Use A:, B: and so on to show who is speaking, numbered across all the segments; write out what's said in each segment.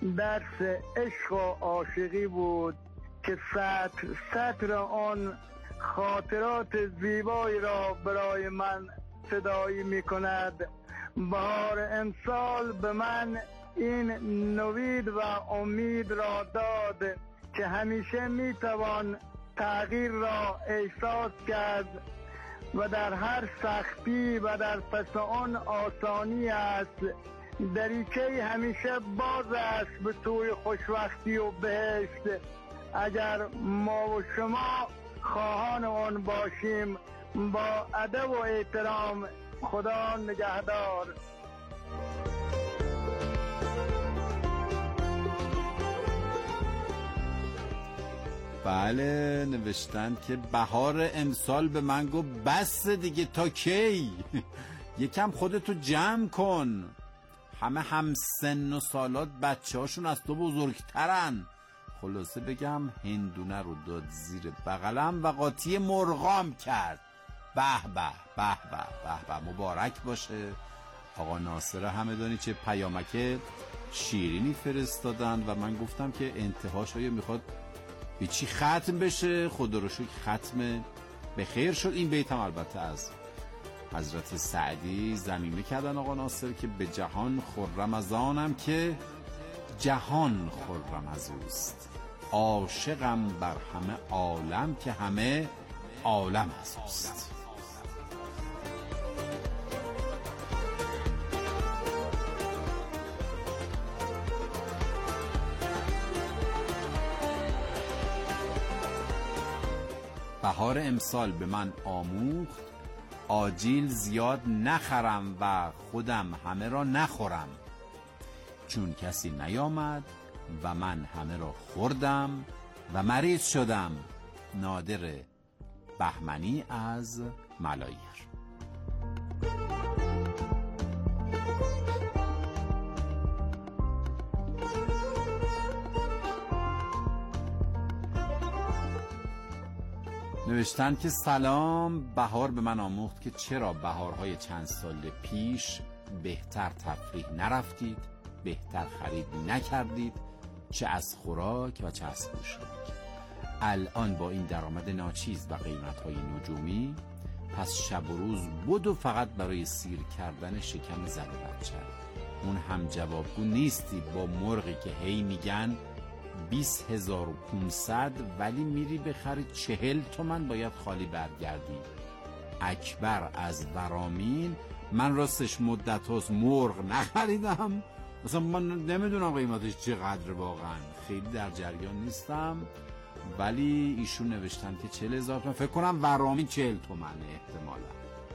A: درس عشق و عاشقی بود که سطر آن خاطرات زیبایی را برای من صدایی می کند. بهار امسال به من این نوید و امید را داد که همیشه می توان تغییر را احساس کرد و در هر سختی و در پس آن آسانی است. دریچه همیشه باز است به سوی خوشبختی و بهشت اگر ما و شما خواهان آن باشیم. با ادب و احترام، خدا نگهدار.
B: بله، نوشتن که بهار امسال به من گفت بس دیگه تا کی؟ یکم خودتو جمع کن. همه هم سن و سالات بچه هاشون از تو بزرگترن. خلاصه بگم هندونه رو داد زیر بغلم و قاطی مرغام کرد. به به به به به به، مبارک باشه. آقا ناصر همدانی چه پیامک شیرینی فرستادن و من گفتم که انتهاش آیا میخواد به چی ختم بشه. خدا رو شکر ختم به خیر شد. این بیت هم البته از حضرت سعدی ضمیمه کردن آقا ناصر که به جهان خرم از آنم که جهان خرم از اوست، عاشقم بر همه عالم که همه عالم از اوست. بهار امسال به من آموخت آجیل زیاد نخرم و خودم همه را نخورم، چون کسی نیامد و من همه را خوردم و مریض شدم. نادر بهمنی از ملایر. نوشتن که سلام، بهار به من آموخت که چرا بهارهای چند سال پیش بهتر تفریح نرفتید، بهتر خرید نکردید، چه از خوراک و چه از پوشاک. الان با این درآمد ناچیز و قیمت‌های نجومی، پس شب و روز بدو فقط برای سیر کردن شکم زن و بچه. اون هم جوابگو نیستی با مرغی که هی میگن 20,500 ولی میری بخری 40 تومن باید خالی برگردی. اکبر از ورامین، من راستش مدت هاست مرغ نخریدم، مثلا من نمیدونم قیمتش چقدر، واقعا خیلی در جریان نیستم، ولی ایشون نوشتن که 40,000 تومن، فکر کنم ورامین 40 تومنه احتمالا.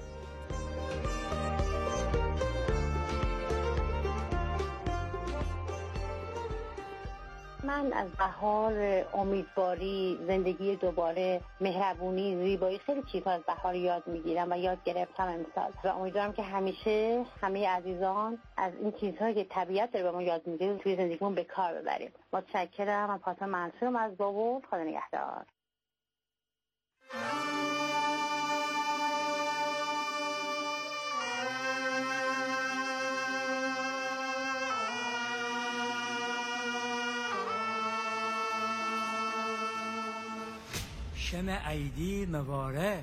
C: من از بهار امیدواری، زندگی دوباره، مهربونی، زیبایی، خیلی چیزها از بهار یاد میگیرم و یاد گرفتم امسال و امیدوارم که همیشه همه عزیزان از این چیزهایی که طبیعت داره به ما یاد میده توی زندگیمون به کار ببریم. متشکرم. من فاطمه منصورم از بابل. خدا نگهدار.
D: شم عیدی مبارک.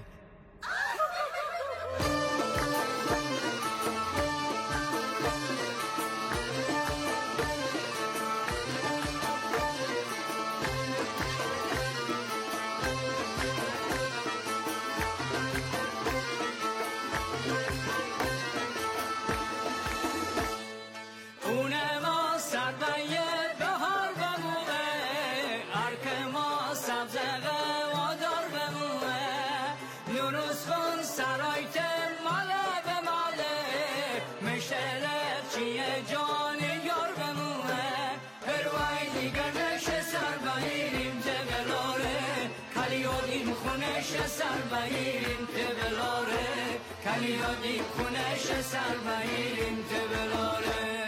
E: سر بگیریم که بلاره، کلیادی خونش سر بگیریم که بلاره.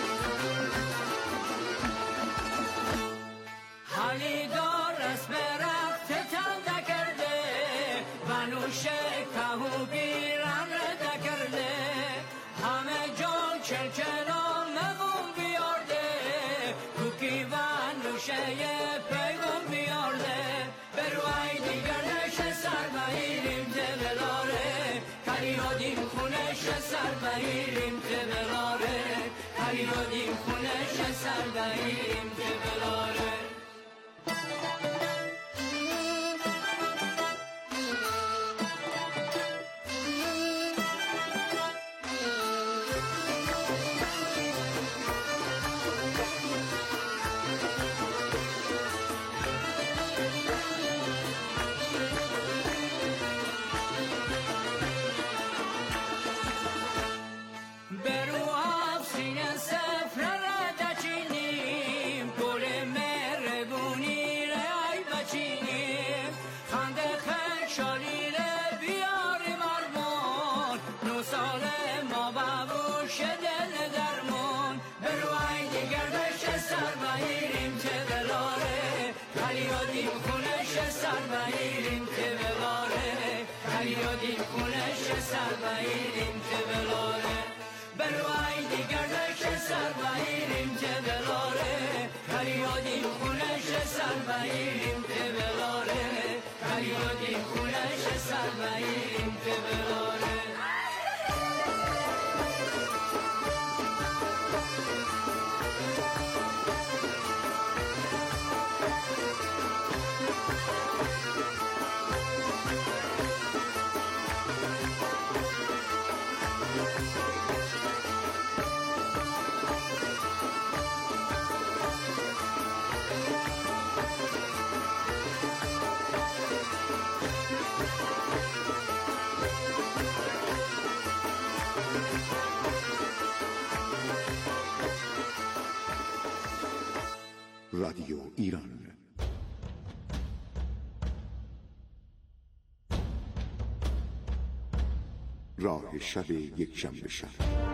E: حالی دار از برای نوشه کهو بیرم ردکرده همه جا چلچلا مغون بیارده کوکی و نوشه پیغم بیارده بروی دیگر نشه سر بهیریم تبلاره کلیادیم خونش سر بهیریم تبلاره کلیادیم خونش سر بهیریم تبلاره سر بهیریم که بلاره بروی دیگر نشه سر بهیریم که بلاره کلیادیم خونش سر بهیریم که بلاره کلیادیم خونش سر بهیریم که بلاره
F: رادیو ایران. راه شب یک شنبه شب.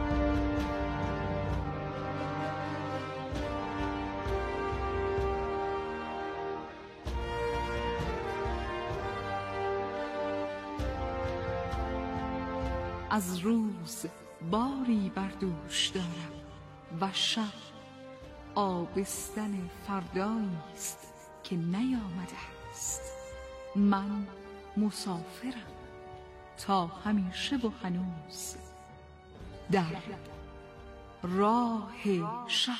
G: از روز باری بر دوش دارم و شب آبستن فردایی است که نیامده است. من مسافرم تا همیشه و هنوز در راه شب.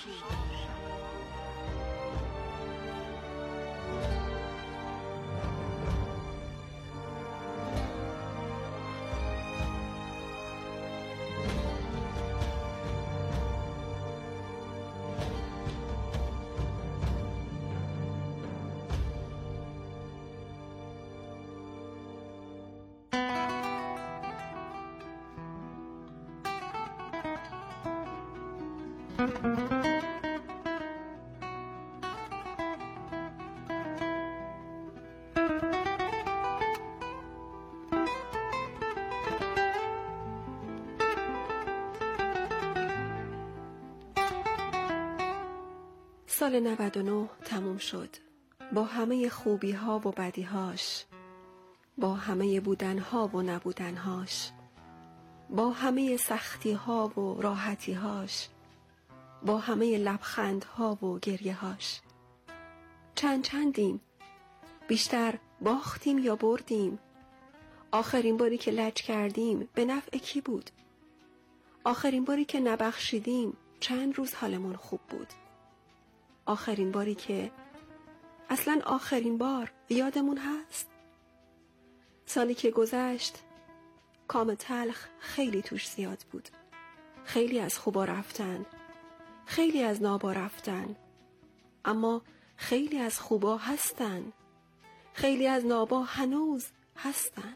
H: سال 99 تموم شد با همه خوبی ها و بدی هاش، با همه بودن ها و نبودن هاش، با همه سختی ها و راحتی هاش، با همه لبخند ها و گریه هاش. چندیم، بیشتر باختیم یا بردیم؟ آخرین باری که لج کردیم به نفع کی بود؟ آخرین باری که نبخشیدیم چند روز حالمون خوب بود؟ آخرین باری که اصلا آخرین بار یادمون هست؟ سالی که گذشت کام تلخ خیلی توش زیاد بود. خیلی از خوبا رفتن، خیلی از نابا رفتن، اما خیلی از خوبا هستن، خیلی از نابا هنوز هستن.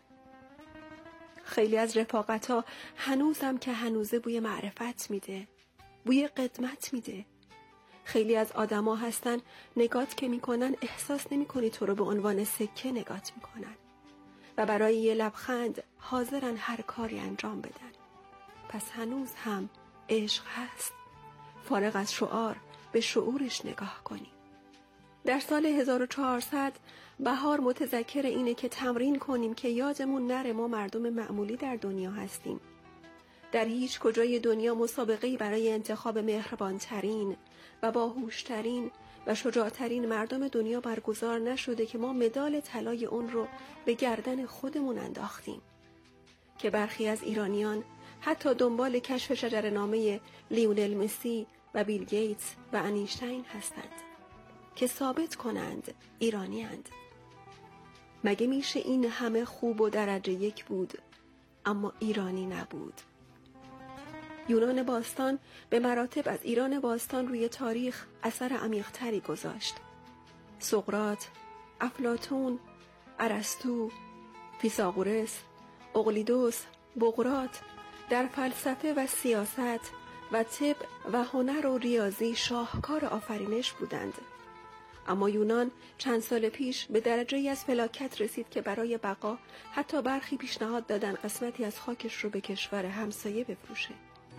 H: خیلی از رفاقتا هنوزم که هنوزه بوی معرفت میده، بوی قدمت میده. خیلی از آدما هستن نگات که میکنن احساس نمیکنی تو رو به عنوان سکه نگات میکنن و برای یه لبخند حاضرن هر کاری انجام بدن. پس هنوز هم عشق هست، فارغ از شعار به شعورش نگاه کنی. در سال 1400 بهار متذکر اینه که تمرین کنیم که یادمون نره ما مردم معمولی در دنیا هستیم. در هیچ کجای دنیا مسابقه‌ای برای انتخاب مهربانترین و باهوشترین و شجاعترین مردم دنیا برگزار نشده که ما مدال طلای اون رو به گردن خودمون انداختیم. که برخی از ایرانیان حتی دنبال کشف شجره‌نامه لیونل مسی و بیل گیتس و انیشتین هستند که ثابت کنند ایرانی‌اند. مگه میشه این همه خوب و درجه یک بود اما ایرانی نبود؟ یونان باستان به مراتب از ایران باستان روی تاریخ اثر عمیق‌تری گذاشت. سقراط، افلاطون، ارسطو، فیثاغورس، اقلیدس، بقراط در فلسفه و سیاست و طب و هنر و ریاضی شاهکار آفرینش بودند. اما یونان چند سال پیش به درجه‌ای از فلاکت رسید که برای بقا حتی برخی پیشنهاد دادن قسمتی از خاکش رو به کشور همسایه بفروشه.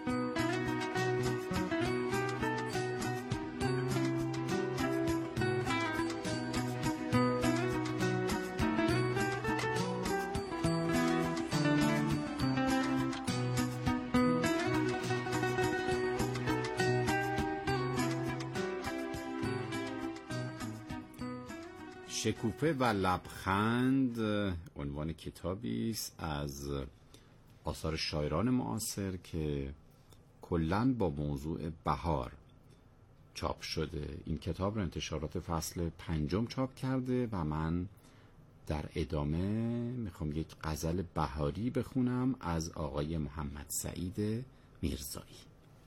B: شکوفه و لبخند عنوان کتابی است از آثار شاعران معاصر که کلاً با موضوع بهار چاپ شده. این کتاب را انتشارات فصل 5 چاپ کرده و من در ادامه میخوام یک غزل بهاری بخونم از آقای محمد سعید میرزایی.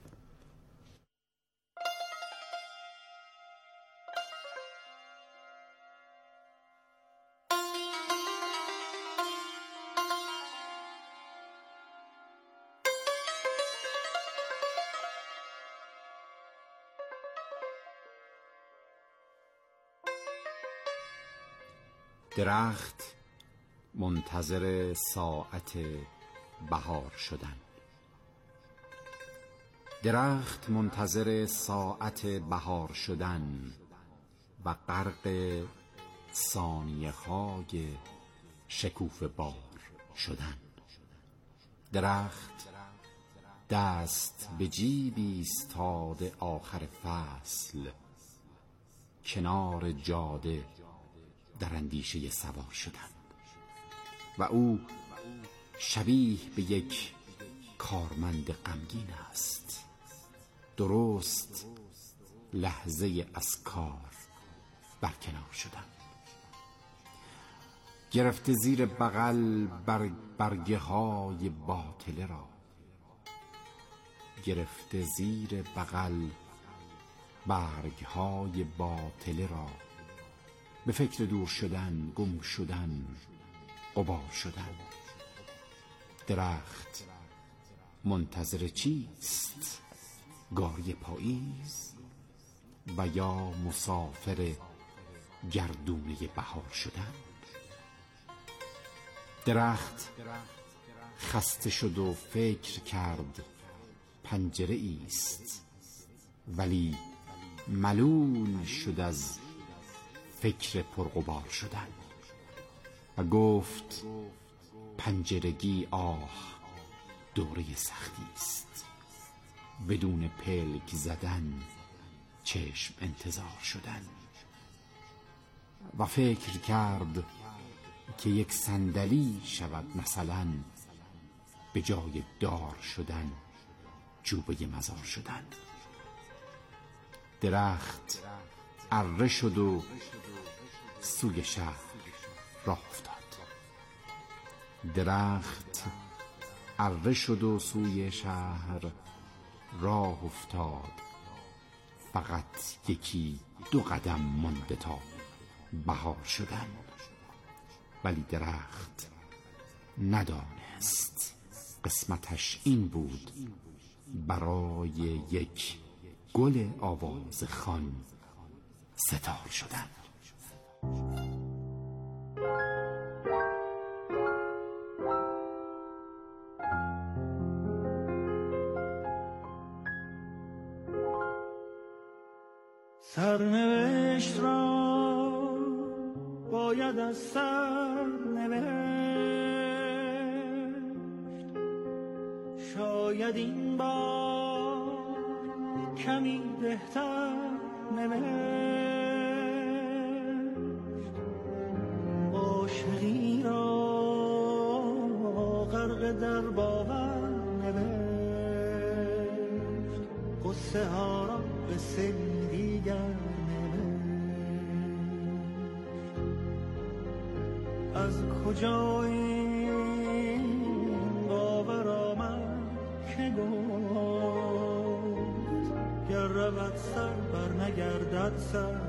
B: درخت منتظر ساعت بهار شدن. درخت منتظر ساعت بهار شدن و غرق ثانیه های شکوفه بار شدن. درخت دست به جیب ایستاده آخر فصل، کنار جاده در اندیشه سوار شدن و او شبیه به یک کارمند غمگین است، درست لحظه از کار برکنار شدن. گرفته زیر بغل برگه های باطله را، گرفته زیر بغل برگ های باطله را، به فکر دور شدن، گم شدن، غبار شدن. درخت منتظر چیست؟ گاری پاییز و یا مسافر گردونه بهار شدن؟ درخت خسته شد و فکر کرد پنجره ایست، ولی ملول شد از فکر پرغبار شدن و گفت پنجرگی آه دوره سختی است، بدون پلک زدن چشم انتظار شدن. و فکر کرد که یک صندلی شود مثلا به جای دار شدن چوبه مزار شدن. درخت اره شد و سوی شهر راه افتاد. درخت اره شد و سوی شهر راه افتاد. فقط یکی دو قدم مانده تا بهار شدن، ولی درخت ندانست قسمتش این بود برای یک گل آواز خوان ستار شدن.
E: سرنوشت را باید از سر نوشت، شاید این بار کمی بهتر نوشت، عاشقی را غرق در باور نوشت، قصه ها را قصه دیگر نوشت. از کجا این باور آمد که گفت گر رود سر بر نگردد سر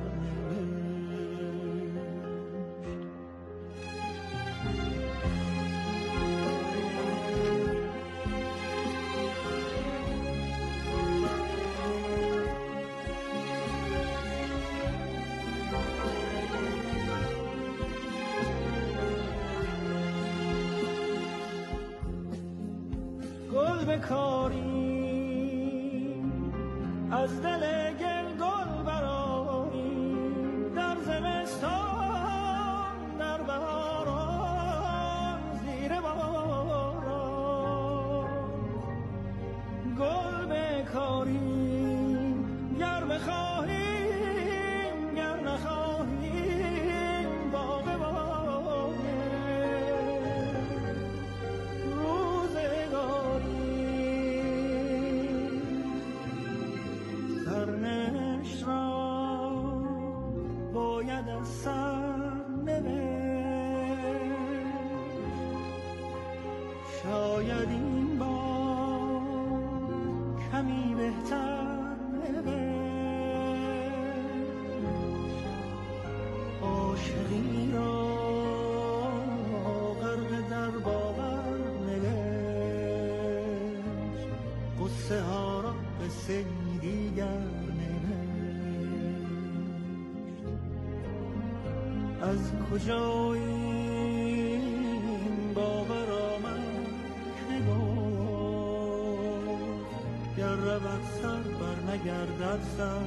E: بکاری از دل گل گل برآری، در زمستان در بهاران زیر باران گل بکاری، گر بخواهیم گر نخواهیم باغ سرنوشت را باید از سر نوشت، شاید این بار کمی بهتر نوشت، عاشقی را غرق در باور نوشت، قصه ها را قصه دیگر از کجا این باور آمد که گفت گر رود سر بر نگردد سر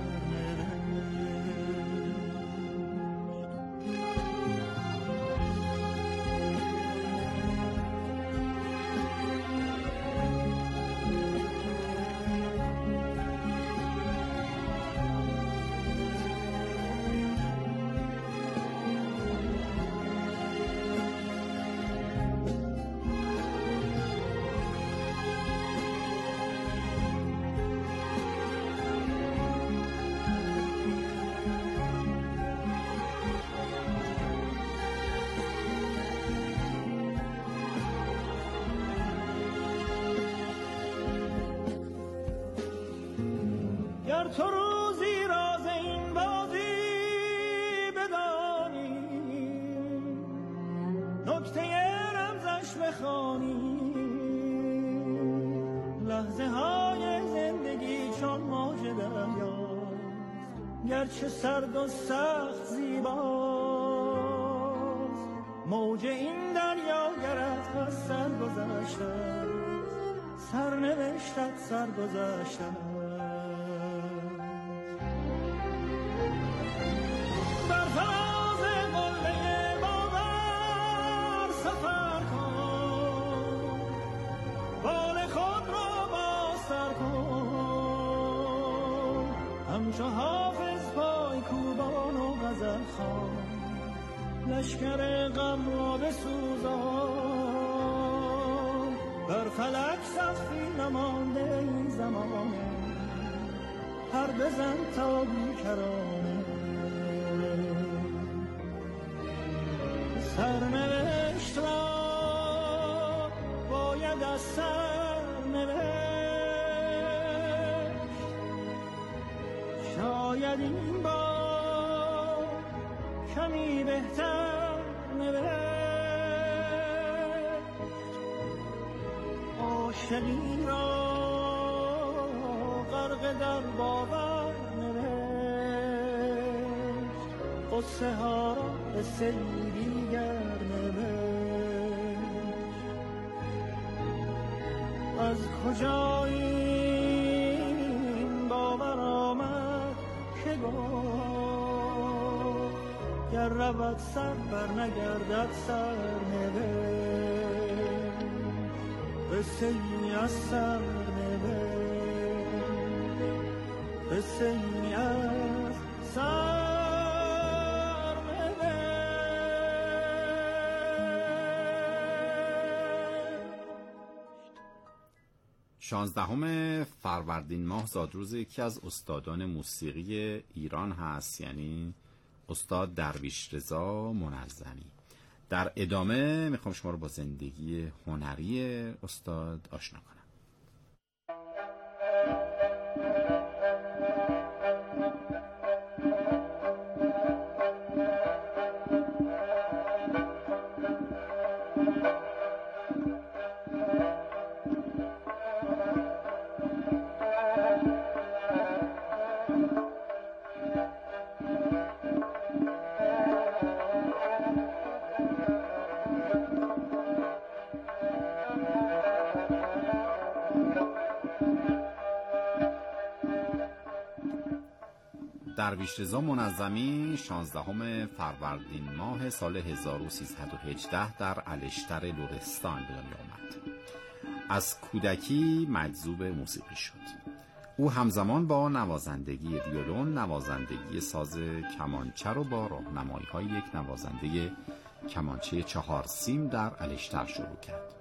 E: تو روزی راز این بازی بدانی، نکته رمزش بخوانی، لحظه های زندگی چون موج دریاست، گرچه سرد و سخت زیباست، موج این دریا گرت از سر گذشته، سرنوشتت سر گذشته. همچو حافظ پای کوبان و غزل خوان، لشکر غم را بسوزان، بر فلک سختی نمانده این زمانه، پر بزن تا بیکرانه. سرنوشت را باید از سر نوشت، شاید این بار کمی بهتر نوشت، عاشقی را غرق در باور نوشت، قصه ها را قصه دیگر نوشت. از کجا این باور آمد که گفت گر رود سر بر نگردد سرنوشت، قصه ای از سرنوشت، قصه ای از سرنوشت.
B: 16 فروردین ماه زادروز یکی از استادان موسیقی ایران هست، یعنی استاد درویش رضا منظمی. در ادامه میخوام شما رو با زندگی هنری استاد آشنا کنم. درویش رضا منظمی 16 فروردین ماه سال 1318 در الشتر لرستان به دنیا آمد. از کودکی مجذوب موسیقی شد. او همزمان با نوازندگی ویولون، نوازندگی ساز کمانچه رو با راهنمایی‌های یک نوازنده کمانچه 4 سیم در الشتر شروع کرد.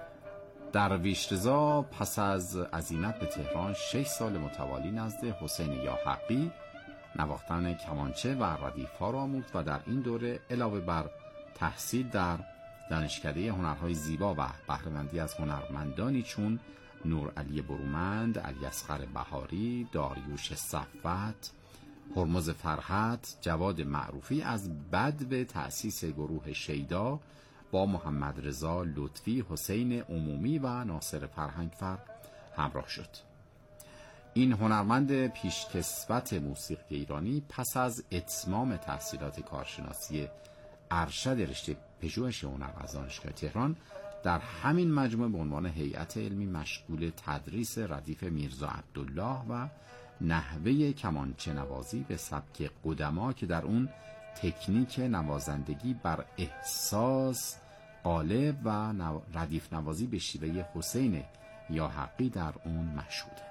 B: درویش رضا پس از عزیمت به تهران 6 سال متوالی نزد حسین یاحقی نواختن کمانچه و ردیف‌ها را آموخت و در این دوره علاوه بر تحصیل در دانشکده هنرهای زیبا و بهره‌مندی از هنرمندانی چون نورعلی برومند، علیاصغر بهاری، داریوش صفوت، هرمز فرحت، جواد معروفی از بدو تأسیس گروه شیدا با محمد رضا لطفی، حسین عمومی و ناصر فرهنگفر همراه شد. این هنرمند پیشکسوت موسیقی ایرانی پس از اتمام تحصیلات کارشناسی ارشد رشته پژوهش هنر از دانشگاه تهران در همین مجموعه به عنوان هیئت علمی مشغول تدریس ردیف میرزا عبدالله و نحوه کمانچه نوازی به سبک قدما که در اون تکنیک نوازندگی بر احساس غالب و ردیف نوازی به شیوه حسین یاحقی در اون مشهوده.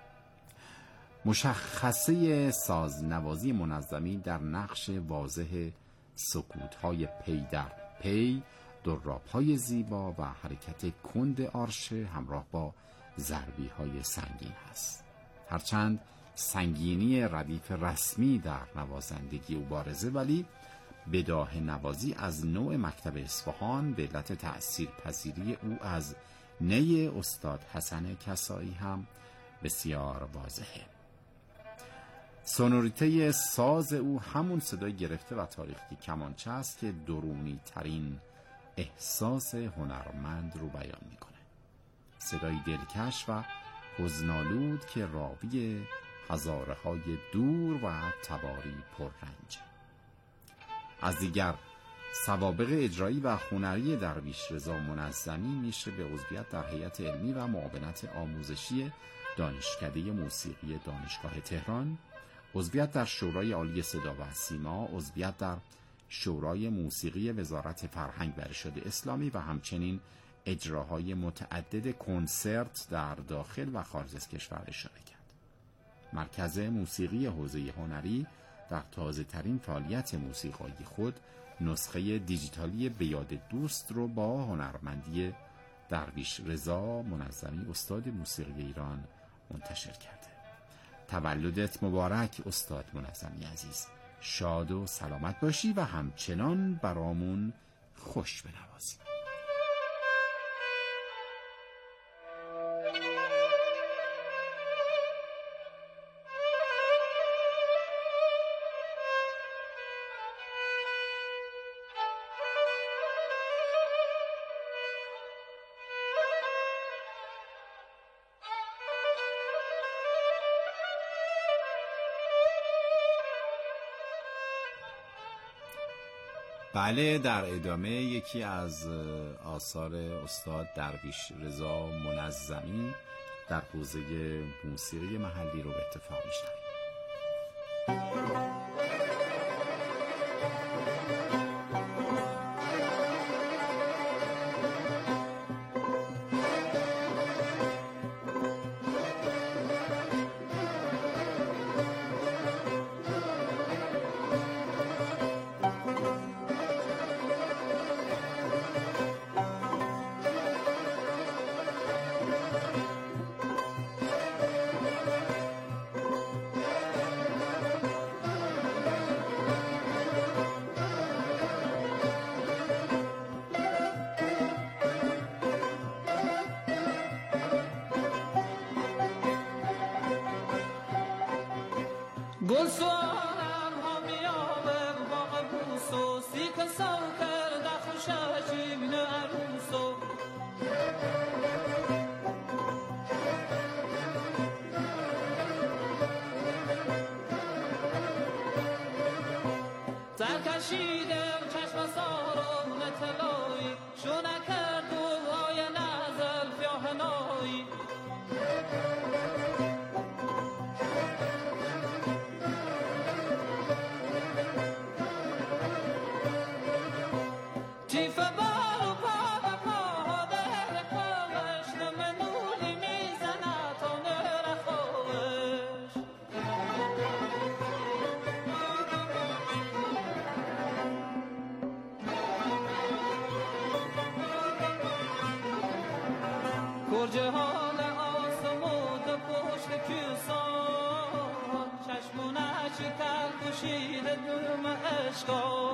B: مشخصه سازنوازی منظمی در نقش واضح سکوت‌های پی در پی، دراب‌های زیبا و حرکت کند آرشه همراه با ضربی‌های سنگین است. هرچند سنگینی ردیف رسمی در نوازندگی او بارزه، ولی بداهه نوازی از نوع مکتب اصفهان به علت تأثیر پذیری او از نی استاد حسن کسایی هم بسیار واضحه. سونوریته ساز او همون صدای گرفته و تاریخی کمانچه است که درونی ترین احساس هنرمند رو بیان میکنه. صدای دلکش و حزن‌آلود که راوی هزاره های دور و تباری پررنج. از دیگر سوابق اجرایی و هنری درویش رضا منظمی میشه به عضویت در هیئت علمی و معاونت آموزشی دانشکده موسیقی دانشگاه تهران، عضویت در شورای عالی صدا و سیما، عضویت در شورای موسیقی وزارت فرهنگ و ارشاد اسلامی و همچنین اجراهای متعدد کنسرت در داخل و خارج از کشور اشاره کرد. مرکز موسیقی حوزه هنری در تازه ترین فعالیت موسیقایی خود نسخه دیجیتالی به یاد دوست رو با هنرمندی درویش رضا منظمی استاد موسیقی ایران منتشر کرده. تولدت مبارک استاد منظمی عزیز، شاد و سلامت باشی و همچنان برامون خوش بنوازی. بله، در ادامه یکی از آثار استاد درویش رضا منظمی در حوزه موسیقی محلی رو به اتفاق میشنویم.
E: گل سوارم همی آبم باغ بوسو سیک سو کرده خوشه چیمین عروسو ترکشیدم چشم سارم نتلایی شونه کرد و های نزل فیاهنایی جهان آسمود پشت کیسان چشمونه چکل کشید دوم عشقا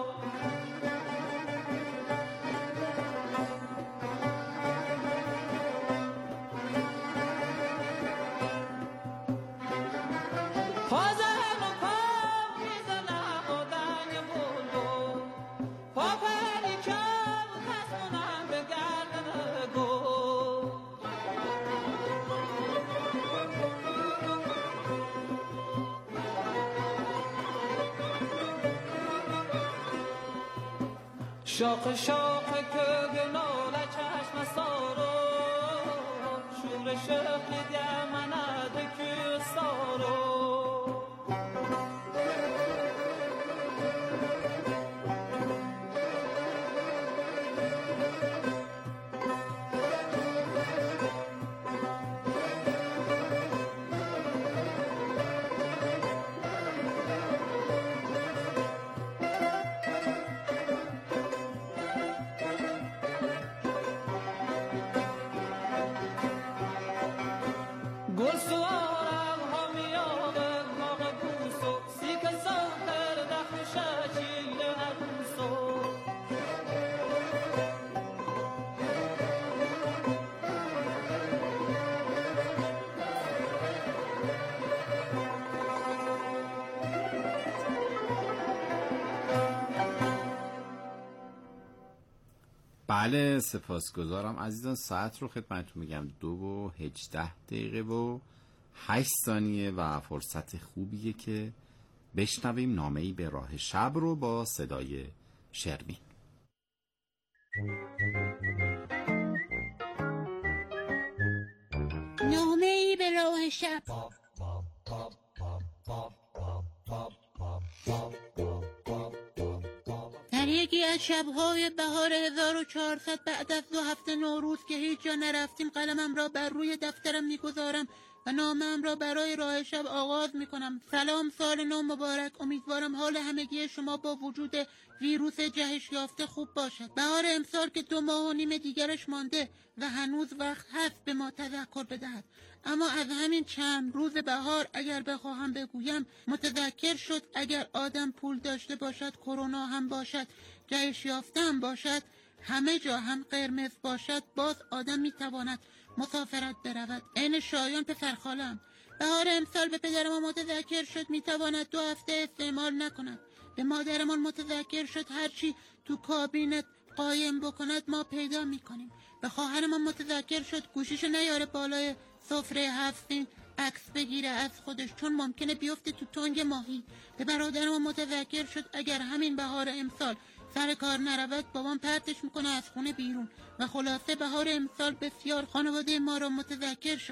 E: پازن و پا میزنم و دنگ بلو پا پری کم تصمونم به گردن گل شاق شاق که گناله چشم سارو شور شخل دیمنه دکی سارو گل سوارم همی آبم باغ بوسو سیک سو کرده خوشه چیل عروسو
B: بله سپاسگزارم عزیزان. ساعت رو خدمتتون میگم 2:18 و 8 ثانیه و فرصت خوبیه که بشنویم نامه‌ای به راه شب رو با صدای شروین.
I: نامه‌ای به راه شب. در یکی از شب‌های بهار 1400 بعد از 2 هفته نوروز که هیچ جا نرفتیم قلمم را بر روی دفترم می‌گذارم و نامه‌ام را برای راه شب آغاز می‌کنم. سلام، سال نو مبارک. امیدوارم حال همگی شما با وجود ویروس جهش یافته خوب باشد. بهار امسال که 2 ماه و نیم دیگرش مانده و هنوز وقت هست به ما تذکر بدهد. اما از همین چند روز بهار اگر بخواهم بگویم متذکر شد اگر آدم پول داشته باشد، کرونا هم باشد، جهش یافته هم باشد، همه جا هم قرمز باشد، باز آدم میتواند مسافرت برود. عین شایان پسرخاله‌ام. بهار امسال به پدرمان متذکر شد میتواند 2 هفته استعمال نکند. به مادرمان متذکر شد هرچی تو کابینت قایم بکند ما پیدا میکنیم. به خواهرمان متذکر شد گوشیشو نیاره بالای سفره 7 سین عکس بگیره از خودش چون ممکنه بیفته تو تنگ ماهی. به برادرمان متذکر شد اگر همین بهار امسال سر کار نرود بابام پرتش میکنه از خونه بیرون. و خلاصه بهار امسال بسیار خانواده ما را متذکر شد.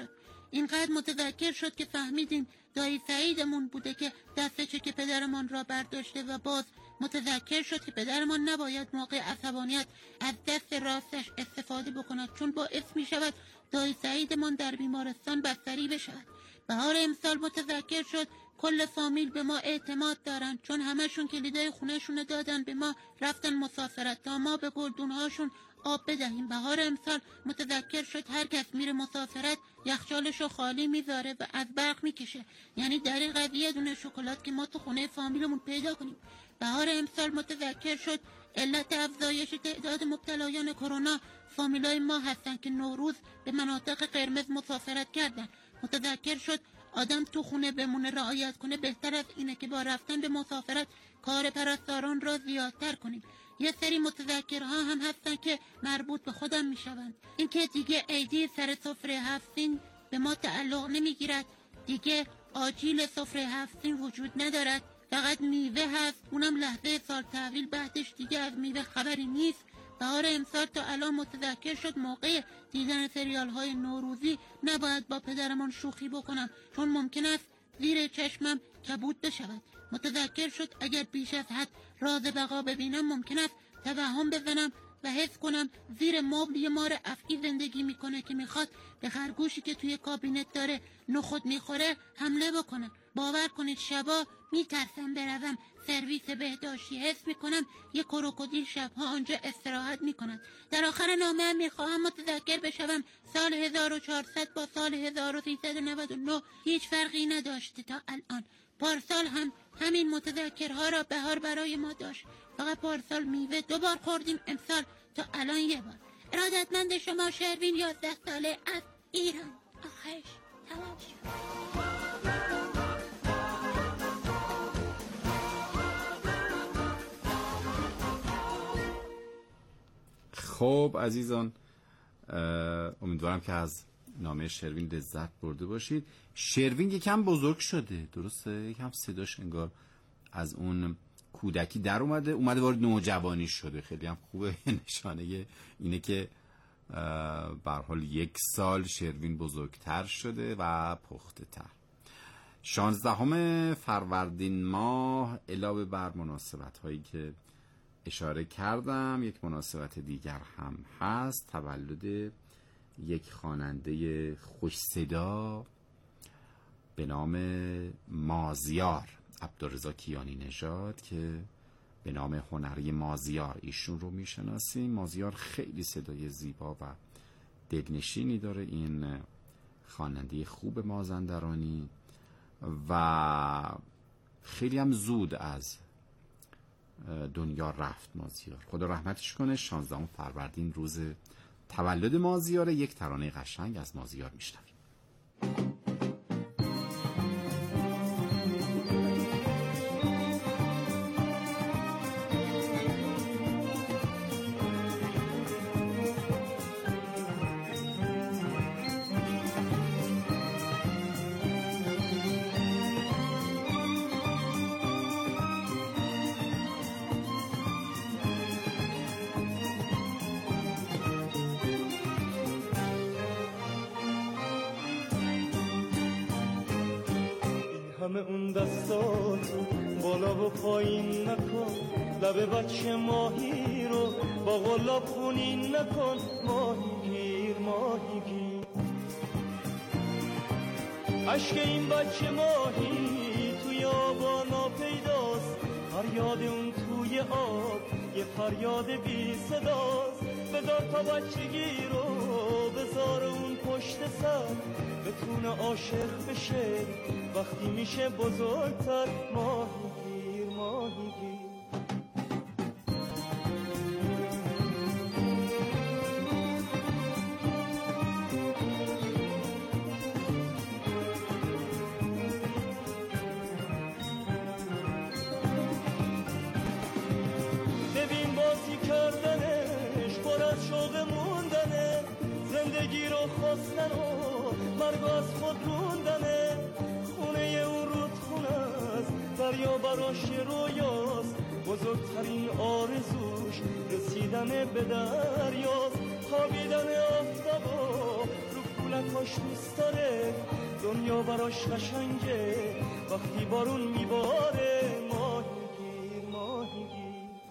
I: اینقدر متذکر شد که فهمیدیم دایی سعیدمون بوده که دسته چک پدرمان را برداشته و باز متذکر شد که پدرمان نباید موقع عصبانیت از دست راستش استفاده بکند، چون باعث می شود دایی سعیدمان در بیمارستان بستری بشود. بهار امسال متذکر شد کل فامیل به ما اعتماد دارن، چون همشون کلیدای خونهشون دادن به ما، رفتن مسافرت تا ما به گلدونهاشون آب بدهیم. بهار امسال متذکر شد هر کس میره مسافرت یخچالشو خالی میذاره و از برق میکشه، یعنی در این قضیه دونه شکلات که ما تو خونه فامیلمون پیدا کنیم. بهار امسال متذکر شد علت افزایش تعداد مبتلایان کرونا فامیلای ما هستن که نوروز به مناطق قرمز مسافرت کردن. متذکر شد آدم تو خونه بمونه رعایت کنه بهتر از اینه که با رفتن به مسافرت کار پرستاران را زیادتر کنیم. یه سری متذکرها هم هستن که مربوط به خودم میشوند. این که دیگه عیدی سر سفره هفتین به ما تعلق نمیگیرد، دیگه آجیل سفره هفتین وجود ندارد، فقط میوه هست، اونم لحظه سال تحویل بعدش دیگه از میوه خبری نیست. بهار امسال تا الان متذکر شد موقع دیدن سریال های نوروزی نباید با پدرمان شوخی بکنم، چون ممکن است زیر چشمم کبود بشود. متذکر شد اگر بیش از حد راز بقا ببینم ممکن است توهم بزنم و حس کنم زیر مبل یه مار افعی زندگی میکنه که میخواد به خرگوشی که توی کابینت داره نخود میخوره حمله بکنه. باور کنید شبا میترسم بروم سرویس بهداشتی، حس میکنم یه کروکودیل شبها آنجا استراحت میکند. در آخر نامه میخواهم متذکر بشوم سال 1400 با سال 1399 هیچ فرقی نداشته تا الان. پارسال هم همین متذکرها را بهار برای ما داشت، فقط پارسال میوه 2 بار خوردیم، امسال تا الان 1 بار. ارادتمند شما شروین 11 ساله از ایران. آخرش تمام شد.
B: خب عزیزان، امیدوارم که از نامه شروین لذت برده باشید. شروین یکم بزرگ شده، درسته؟ یکم صداش انگار از اون کودکی در اومده وارد نوجوانی شده. خیلی هم خوبه. نشانه اینه که به هر حال 1 سال شروین بزرگتر شده و پخته تر. 16 فروردین ماه علاوه بر مناسبت هایی که اشاره کردم یک مناسبت دیگر هم هست، تولد یک خواننده خوش صدا به نام مازیار عبدالرضا کیانی نژاد که به نام هنری مازیار ایشون رو میشناسیم. مازیار خیلی صدای زیبا و دلنشینی داره، این خواننده خوب مازندرانی، و خیلی هم زود از دنیا رفت مازیار، خدا رحمتش کنه. 16 فروردین روز تولد مازیار. یک ترانه قشنگ از مازیار میشنویم.
J: همه اون دستاتو بالا و پایین نکن، لب بچه ماهی رو با غلاب خونین نکن، ماهی گیر ماهی گیر. عشق این بچه ماهی توی آبا ناپیداست، فریاد اون توی آب یه فریاد بی صداست. بذار تا بچگی رو بذار اون پشت سر، بتونه عاشق بشه وقتی میشه بزرگتر، ماهی گیر ماهی گیر. ببین بازی کردنش پر از شوق موندنه، زندگی رو خواستن و مرگ از خود روندنه. خونه اون رودخونه است، دریا براش رویاست، بزرگترین آرزوش رسیدن به دریاست. خوابیدن آفتابا رو پولکاش دوست داره، دنیا براش قشنگه وقتی بارون میباره. ماهیگیر ماهیگیر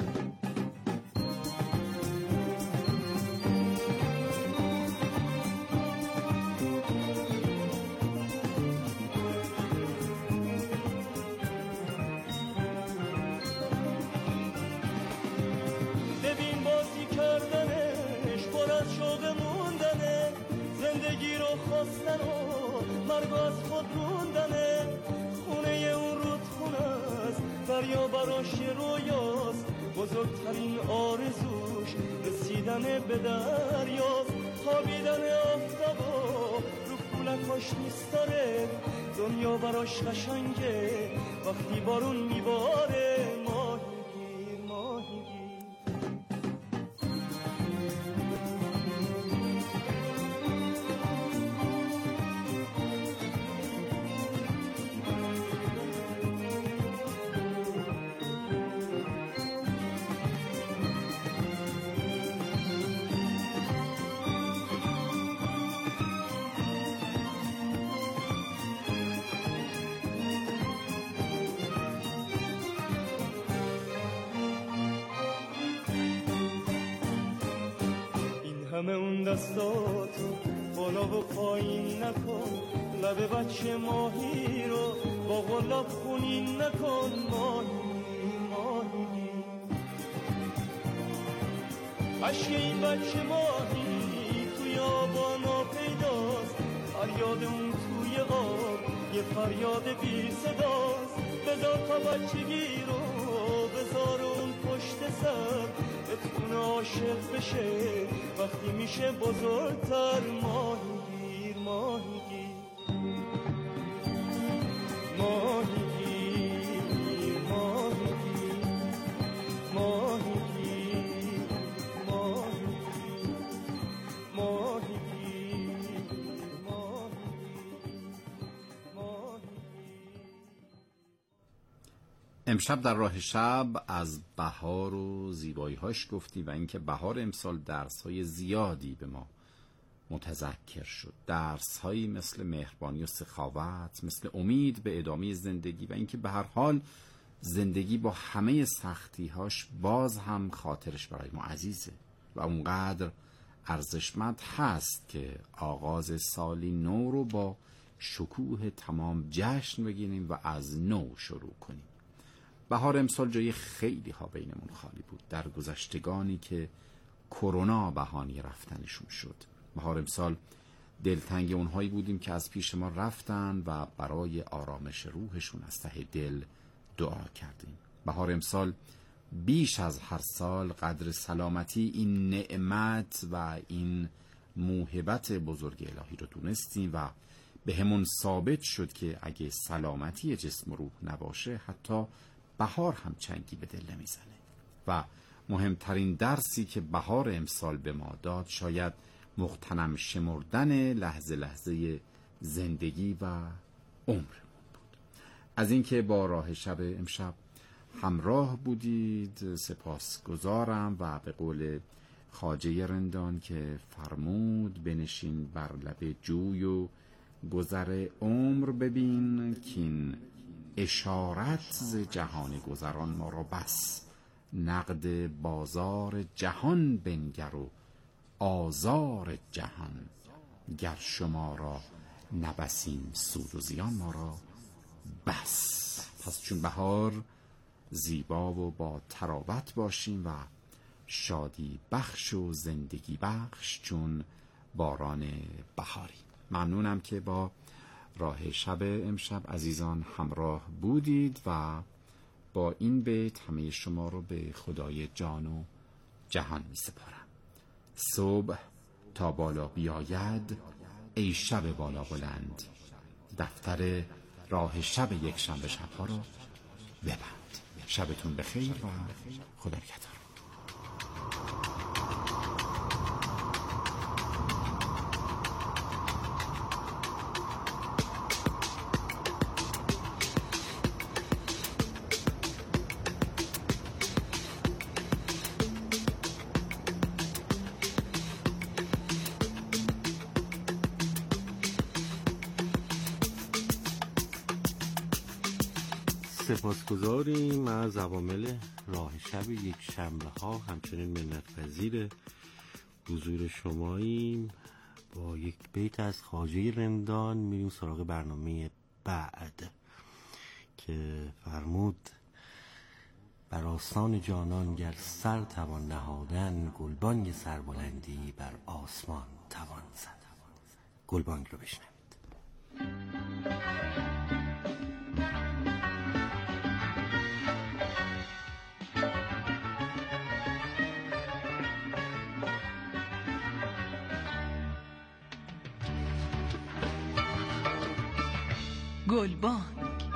J: ببین بازی کردنش پر از شوق موندنه، زندگی رو خواستن و مرگ از خود موندنه. خونه اون رودخونه است، دریا براش رویاست، بزرگترین آرزوش رسیدن به دریاست. خوابیدن آفتابا رو پولکاش دوست داره، دنیا براش قشنگه وقتی بارون میباره. ماهیگیر ماهیگیر همه اون دستاتو بالا و پایین نکن، لب بچه ماهی رو با غلاب خونین نکن. ماهی ماهی عشق این بچه ماهی توی آبانا پیداست، فریاد اون توی آب یه فریاد بی صداست. بذار تا بچگی رو بذار اون پشت سر، بتونه عاشق بشه وقتی میشه بزرگتر. ماهیگیر ماهیگیر ماهیگیر ماهیگیر ماهیگیر ماهیگیر
B: امشب در راه شب از بهار و زیبایی‌هاش گفتی و اینکه بهار امسال درس‌های زیادی به ما متذکر شد. درس‌هایی مثل مهربانی و سخاوت، مثل امید به ادامه زندگی و اینکه به هر حال زندگی با همه سختی‌هاش باز هم خاطرش برای ما عزیزه و اونقدر ارزشمند هست که آغاز سالی نو رو با شکوه تمام جشن بگیریم و از نو شروع کنیم. بهار امسال جای خیلی ها بینمون خالی بود، در گذشتگانی که کرونا بهانه رفتنشون شد. بهار امسال دلتنگ اونهایی بودیم که از پیش ما رفتن و برای آرامش روحشون از ته دل دعا کردیم. بهار امسال بیش از هر سال قدر سلامتی این نعمت و این موهبت بزرگ الهی رو دونستیم و به همون ثابت شد که اگه سلامتی جسم و روح نباشه حتی بهار هم چنگی به دل نمیزنه. و مهمترین درسی که بهار امسال به ما داد شاید مغتنم شمردن لحظه لحظه زندگی و عمرمون بود. از اینکه با راه شب امشب همراه بودید سپاسگزارم و به قول خواجه رندان که فرمود بنشین بر لب جوی و گذر عمر ببین کین اشارت ز جهان گذران ما را بس، نقد بازار جهان بنگر و آزار جهان، گر شما را نبسیم سود و زیان ما را بس. پس چون بهار زیبا و با تراوت باشیم و شادی بخش و زندگی بخش چون باران بهاری. ممنونم که با راه شب امشب عزیزان همراه بودید و با این بیت همه شما رو به خدای جان و جهان می سپارم. صبح تا بالا بیاید ای شب بالا بلند، دفتر راه شب یک شنبه شبها رو ببند. شبتون بخیر و خدا نگهدار.
K: سپاسگزاریم از عوامل راه شب یک شنبه ها. همچنین منت‌پذیر حضور شماییم. با یک بیت از خواجه رندان میریم سراغ برنامه بعد که فرمود: بر آستان جانان گر سر توان نهادن، گلبانگ سربلندی بر آسمان توان زد. گلبانگ رو بشنوید.
G: گلبانگ.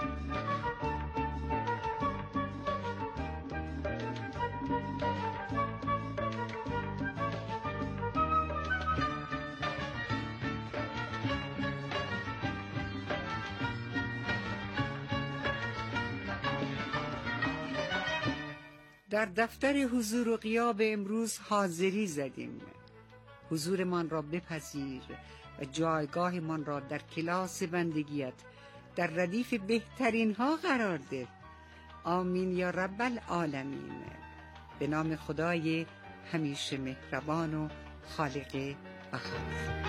L: در دفتر حضور و غیاب امروز حاضری زدیم. حضورمان را بپذیر و جایگاهمان را در کلاس بندگیت در ردیف بهترین ها قرار ده. آمین یا رب العالمین. به نام خدای همیشه مهربان و خالق بهار.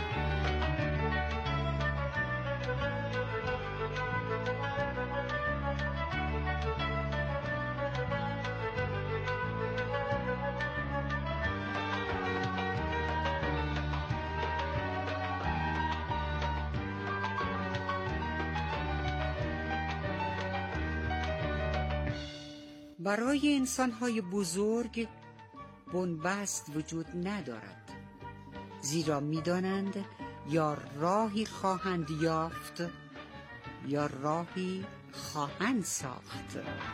L: برای انسان‌های بزرگ بنبست وجود ندارد، زیرا می‌دانند یا راهی خواهند یافت یا راهی خواهند ساخت.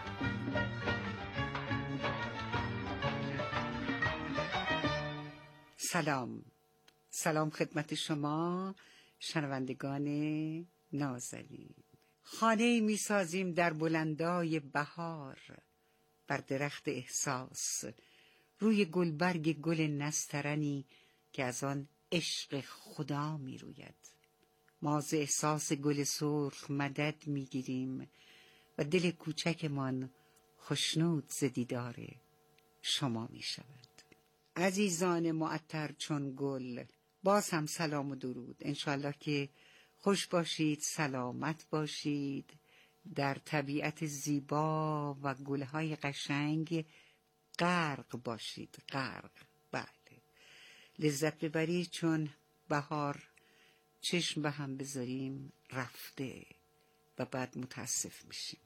L: سلام خدمت شما شنوندگان نازنین. خانه می‌سازیم در بلندای بهار، بر درخت احساس، روی گلبرگ گل نسترنی که از آن عشق خدا می روید. ما ز احساس گل سرخ مدد می گیریم و دل کوچکمان خوشنود ز دیدار شما می شود. عزیزان معطر چون گل، باز هم سلام و درود. انشالله که خوش باشید، سلامت باشید، در طبیعت زیبا و گلهای قشنگ غرق باشید. بله، لذت ببرید، چون بهار چشم به هم بذاریم رفته و بعد متاسف میشیم.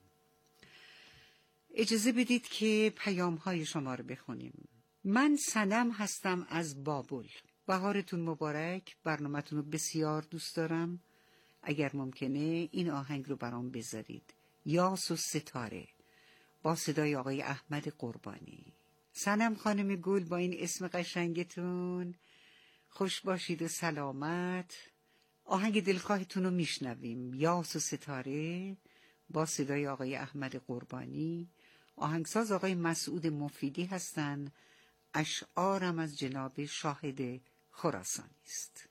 L: اجازه بدید که پیام‌های شما رو بخونیم. من صنم هستم از بابل. بهارتون مبارک. برنامه‌تون رو بسیار دوست دارم. اگر ممکنه این آهنگ رو برام بذارید. یاس و ستاره با صدای آقای احمد قربانی. صنم خانم گل، با این اسم قشنگتون خوش باشید و سلامت. آهنگ دلخواهتون رو میشنویم. یاس و ستاره با صدای آقای احمد قربانی. آهنگساز آقای مسعود مفیدی هستن. اشعارم از جناب شاهد خراسانی است.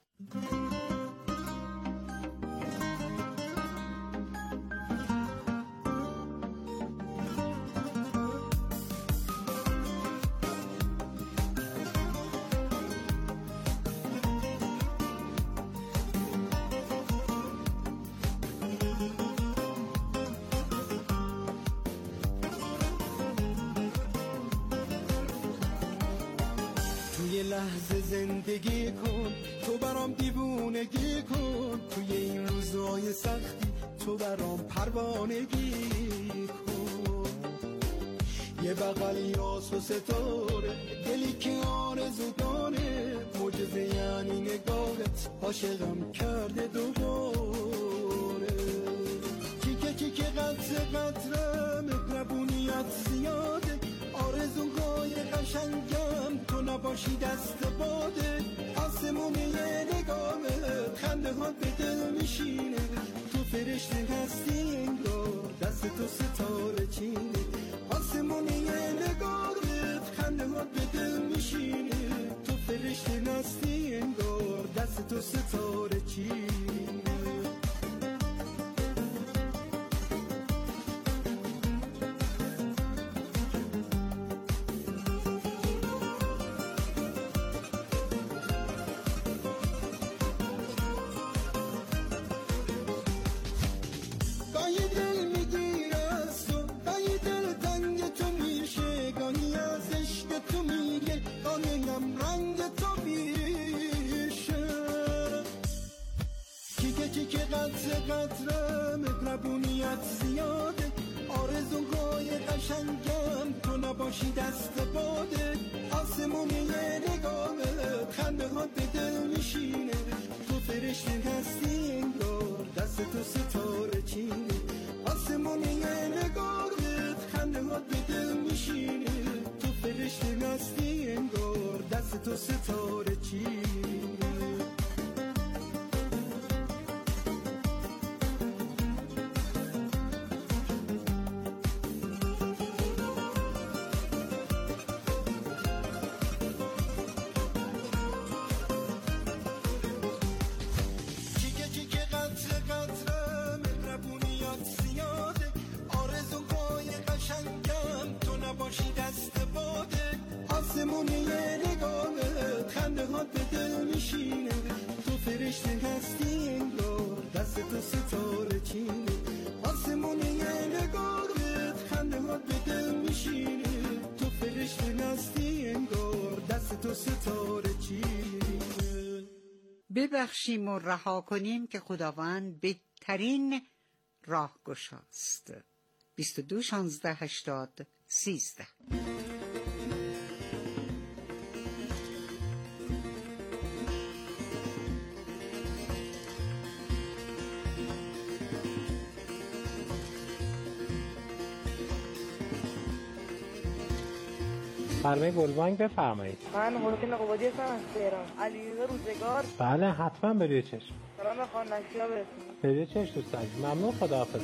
M: لحظه زندگی کن، تو برام دیوونگی کن، توی این روزای سختی تو برام پروانگی کن. یه بغل یاس و ستاره، دلی که آرزو داره، معجزه یعنی نگاهت عاشقم کرده دوباره. چیکه چیکه قطره قطره مهربونیت زیاده، آرزوهای قشنگم تو نباشی دست باده. آسمون یه نگاهت خنده ها به دل میشینه، تو فرشته هستی انگار دست تو ستاره چینه. آسمون یه نگاهت خنده ها به دل میشینه، تو فرشته هستی انگار دست تو ستاره چینه. کم رنگ تو میشه. چیکه قطره مهربونیت زیاده، آرزوهای قشنگم تو نباشی دست باده. آسمون یه نگاهت خنده ها به دل میشینه، تو فرشته هستی انگار دست تو ستاره چینه. آسمون یه نگاهت خنده ها به دل میشینه، تو فرشته هستی انگار دست تو ستاره چینه. تو فرشته هستی انگار دست تو ستاره چینه. آسمون یه نگاهت خنده ها به دل میشینه، تو فرشته هستی انگار دست تو ستاره چینه.
L: ببخشیم و رها کنیم که خداوند بهترین راهگشاست. 22 16 80 13.
N: فرمای گلبانگ بفرمایید.
O: من حسین قبادی هستم از تهران. علیرضا روزگار.
N: بله حتما بروی چشم.
O: سلام به خانشیا برسونید.
N: بروی چشم دوست عزیز. ممنون، خداحافظ.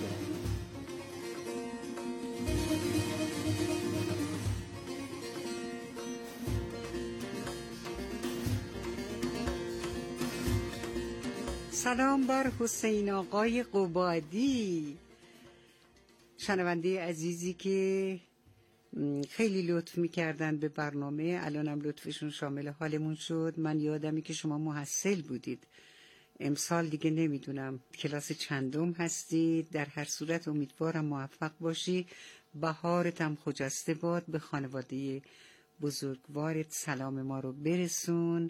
L: سلام بر حسین آقای قبادی، شنونده عزیزی که خیلی لطف میکردن به برنامه، الانم لطفشون شامل حالمون شد. من یادمی که شما محصل بودید، امسال دیگه نمیدونم کلاس چندم هستید. در هر صورت امیدوارم موفق باشی. بهارتم خجسته باد. به خانواده بزرگوارت سلام ما رو برسون.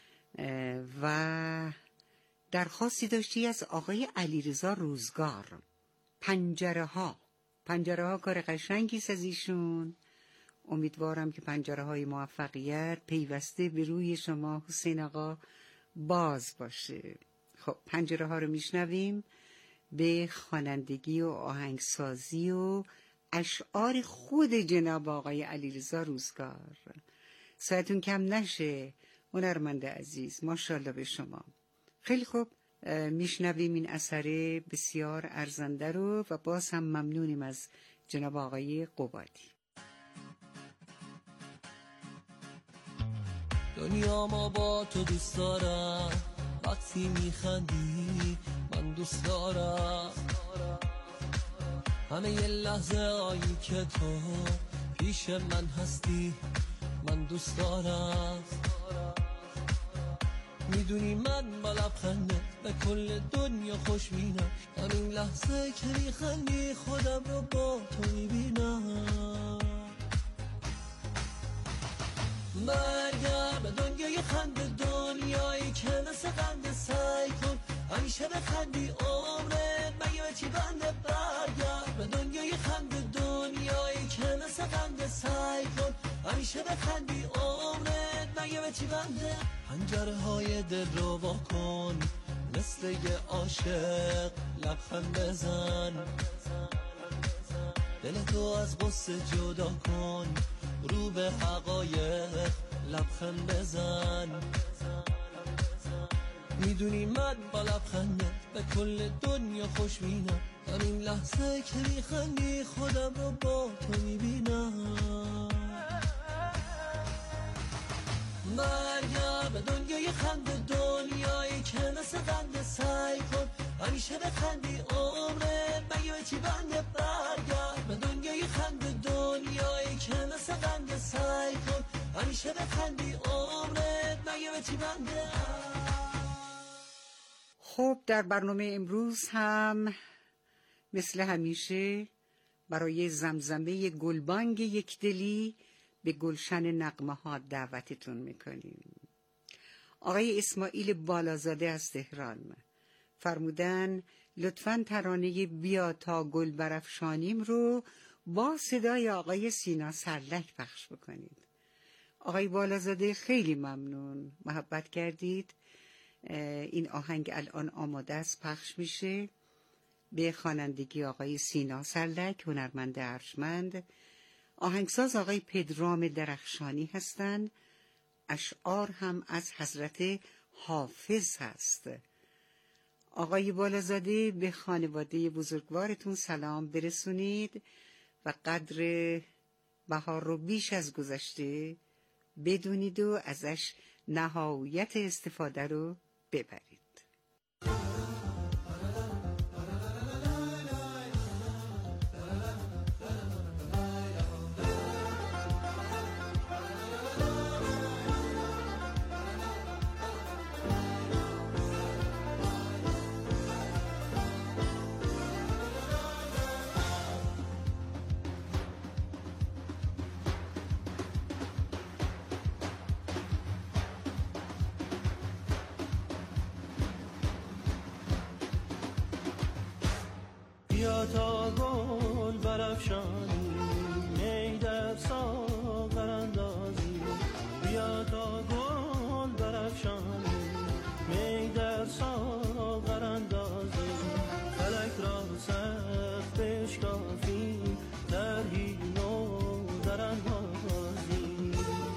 L: و درخواستی داشتی از آقای علیرضا روزگار. پنجره ها کار قشنگی از ایشون. امیدوارم که پنجره های موفقیت پیوسته به روی شما حسین آقا باز باشه. خب پنجره ها رو میشنویم به خوانندگی و آهنگسازی و اشعار خود جناب آقای علیرضا روزگار. ساعتون کم نشه هنرمند عزیز، ماشاءالله به شما. خیلی خوب، میشنویم این اثر بسیار ارزنده رو و باز هم ممنونیم از جناب آقای قبادی.
J: دنیا ما با تو دوست دارم، وقتی میخندی من دوست دارم، همه یه لحظه هایی که تو پیش من هستی من دوست دارم. میدونی من با لبخنده به کل دنیا خوش مینم، همین لحظه که میخندی خودم رو با تو میبینم. برگرد به دنیای خنده، دنیایی که مثل قنده، سعی کن همیشه بخندی عمرت مگه چی بنده. برگرد به دنیای خنده، دنیایی که مثل قنده، سعی کن همیشه بخندی عمرت مگه به چی بنده. پنجره های دل رو وا کن، مثل یه عاشق لبخند بزن، دل تو از غصه جدا کن، رو به حقایق لبخند بزن. میدونی من با لبخنده به کل دنیا خوش مینم، همین لحظه که میخندی خودم رو با تو میبینم. برگرد به دنیای خنده، دنیایی که مثل قنده، سعی کن همیشه بخندی عمرت مگه به چی بنده. برگرد به دنیای خنده، دنیایی که مثل قنده، سعی کن همیشه بخندی عمرت مگه به چی بنده.
L: خب در برنامه امروز هم مثل همیشه برای زمزمه گلبانگ یکدلی به گلشن نغمه ها دعوتتون میکنیم. آقای اسماعیل بالازاده از تهران فرمودن لطفاً ترانه بیا تا گل برافشانیم رو با صدای آقای سینا سرلک پخش بکنید. آقای بالازاده خیلی ممنون، محبت کردید. این آهنگ الان آماده است، پخش میشه. به خوانندگی آقای سینا سرلک، هنرمند ارجمند. آهنگساز آقای پدرام درخشانی هستند. اشعار هم از حضرت حافظ هست. آقای بالازاده به خانواده بزرگوارتون سلام برسونید و قدر بهار رو بیش از گذشته بدونید و ازش نهایت استفاده رو ببرید.
J: بیا تا گل برافشانی می در ساغر اندازی، بیا تا گل برافشانی می در ساغر اندازی، فلک را سخت بشکافی طرحی نو در اندازی.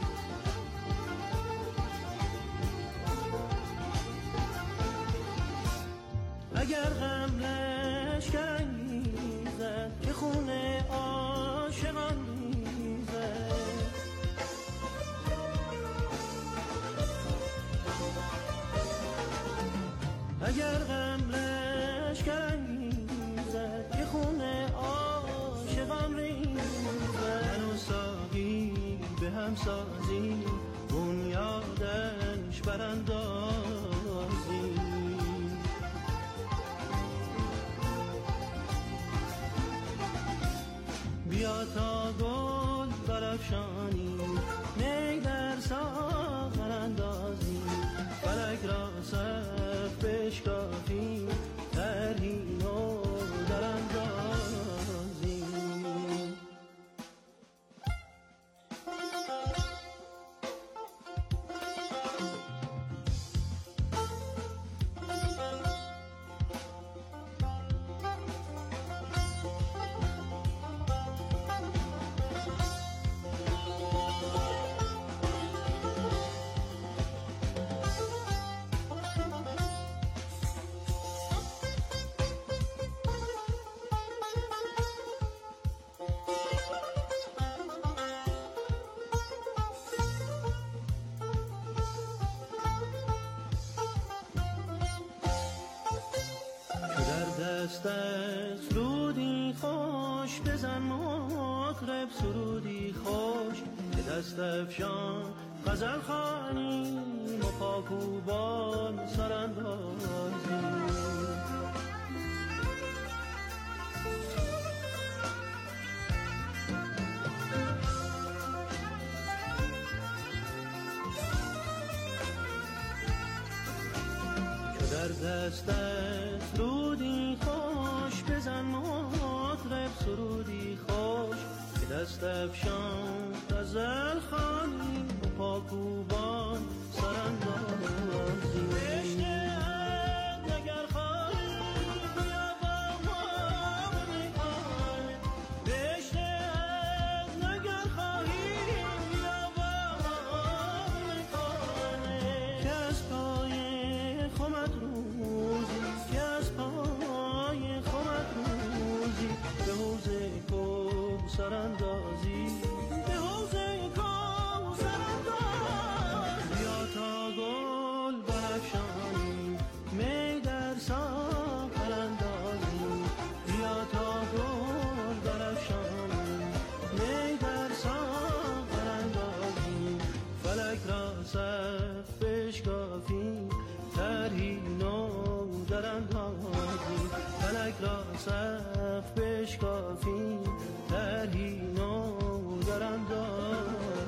J: اگر غم لشکر که خون عاشقان میزه، اگر غم لشکر میزه که خون عاشقان ریزه، من و ساقی به هم سازی بنیادش براندازی. بیا تا گل برافشانی می در ساغر اندازی، فلک را سخت بشکافی طرحی نو در اندازی. دستت سرودی خوش بزن مطرب، سرودی خوش به دست افشان غزل خوانیم و پاکوبان سراندازیم. در دستت سرودی خوش بزن مطرب، سرودی خوش به دست افشان غزل خوانیم و پاکوبان سراندازیم. سقف بشکافی طرحی نو در اندازی.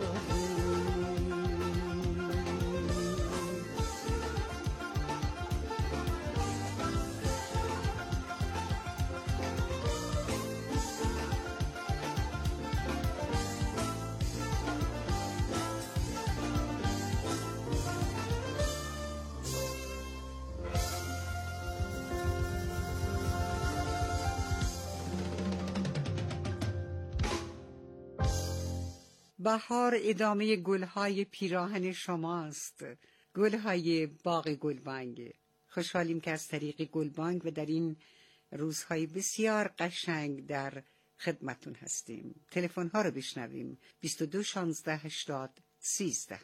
L: بهار ادامه گلهای پیراهن شماست، گلهای باغ گلبانگ. خوشحالیم که از طریق گلبانگ و در این روزهای بسیار قشنگ در خدمتون هستیم. تلفن ها رو بشنویم. 22 16 80 13.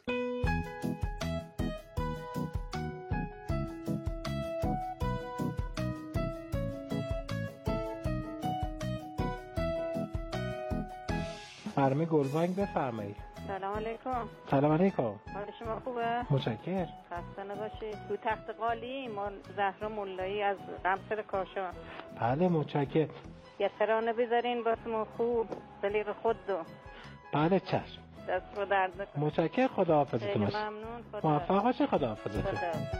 N: فرمه گلبانگ بفرمایید.
O: سلام علیکم.
N: سلام علیکم.
O: حال شما خوبه؟
N: متشکرم.
O: خسته نباشید. تو تخت قالی ما زهرا مولایی از قمصر کاشان.
N: بله متشکرم.
O: یه ترانه بذارین واسمون خوب بلیغ خود دو.
N: بله چشم.
O: دست رو درد نکنه.
N: متشکرم. خداحافظتون باشه.
O: ممنون.
N: موفق باشه. خداحافظتون.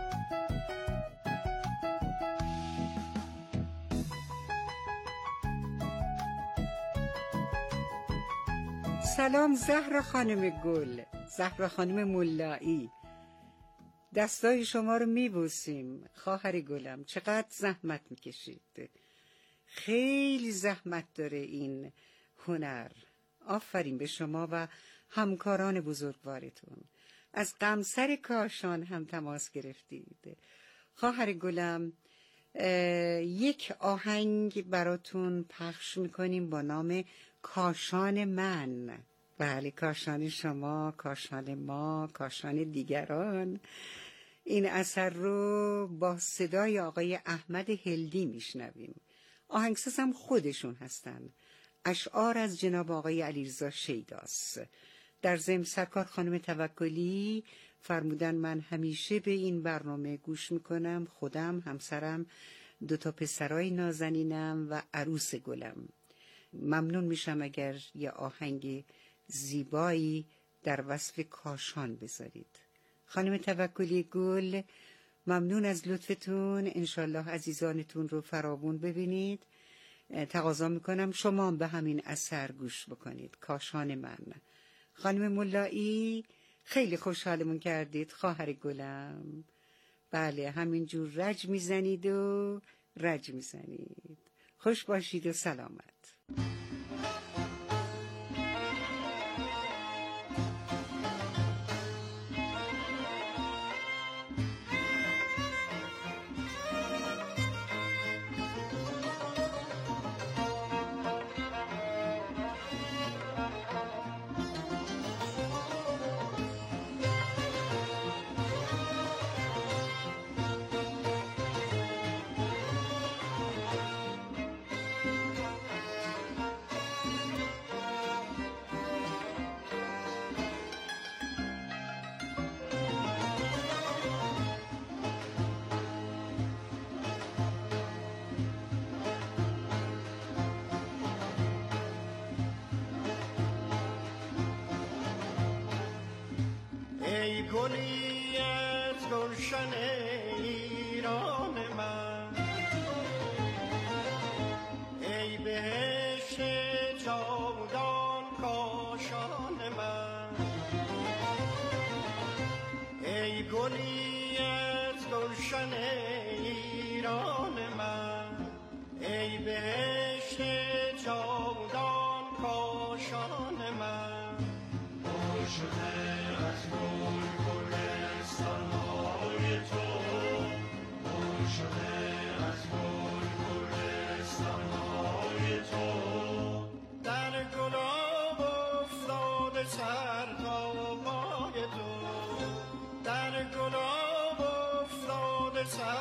L: سلام زهرا خانم گل، زهرا خانم مولایی، دستای شما رو میبوسیم. خواهر گلم چقدر زحمت میکشید، خیلی زحمت داره این هنر. آفرین به شما و همکاران بزرگوارتون. از قمصر کاشان هم تماس گرفتید. خواهر گلم یک آهنگ براتون پخش میکنیم با نام کاشان من. بله، کاشان شما، کاشان ما، کاشان دیگران. این اثر رو با صدای آقای احمد هلدی میشنویم. آهنگساز هم خودشون هستن. اشعار از جناب آقای علیرضا شیداست. در ضمن سرکار خانم توکلی فرمودن من همیشه به این برنامه گوش میکنم، خودم، همسرم، 2 پسرای نازنینم و عروس گلم. ممنون میشم اگر یه آهنگ زیبایی در وصف کاشان بذارید. خانم توکلی گل، ممنون از لطفتون. انشالله عزیزانتون رو فراوون ببینید. تقاضا میکنم شما به همین اثر گوش بکنید، کاشان من. خانم مولایی خیلی خوشحالمون کردید خواهر گلم. بله، همینجور رج میزنید و رج میزنید. خوش باشید و سلامت.
P: ای گلی از گلشن ایران من، ای بهشت جاودان کاشان من، ای گلی از گلشن ایران من، ای بهشت جاودان کاشان من. عاشق از گل گلستان‌های تو، عاشق از گل گلستان‌های تو، در گلاب افتاده سر تا پای تو، در گلاب افتاده سر